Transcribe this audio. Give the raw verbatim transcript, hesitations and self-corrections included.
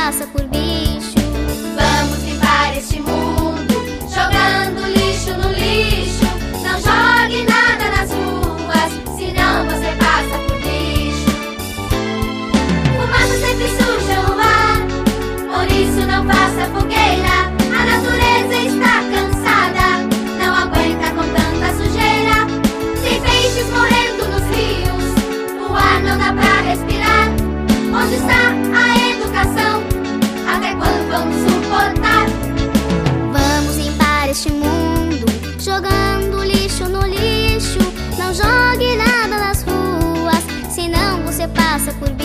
passa por bicho. Vamos limpar este mundo, jogando lixo no lixo. Não jogue nada nas ruas, senão você passa por bicho. Fumaça sempre suja o ar, por isso não faça fogueira. A natureza está cansada, não aguenta com tanta sujeira. Tem peixes morrendo nos rios, o ar não dá pra respirar. Onde está a educação? Até quando vamos suportar? Vamos limpar este mundo, jogando lixo no lixo. Não jogue nada nas ruas, senão você passa por